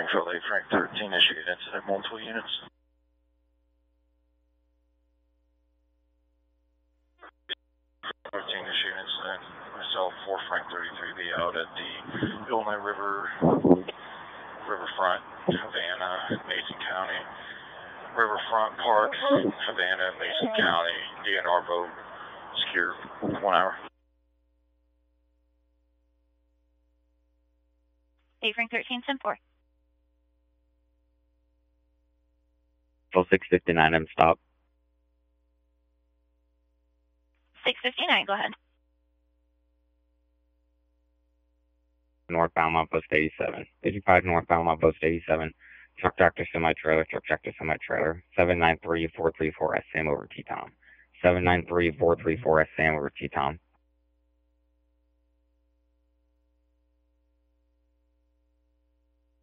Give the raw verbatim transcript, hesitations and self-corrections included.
Control eight, Frank thirteen, issued incident, multiple units. thirteen, issued incident. Myself, four, Frank thirty-three, be out at the Illinois River, Riverfront, Havana, Mason County. Riverfront Park, Havana, Mason County, D N R boat, secure, one hour. eight, Frank thirteen, ten four. Till six fifty-nine, I'm stop. six fifty-nine, go ahead. Northbound Mount Post eighty-seven. fifty-five northbound Mount Post eighty-seven. Truck tractor semi-trailer, truck tractor semi-trailer. seven nine three four three four S Sam over T-Tom. seven nine three four three four S Sam over T-Tom.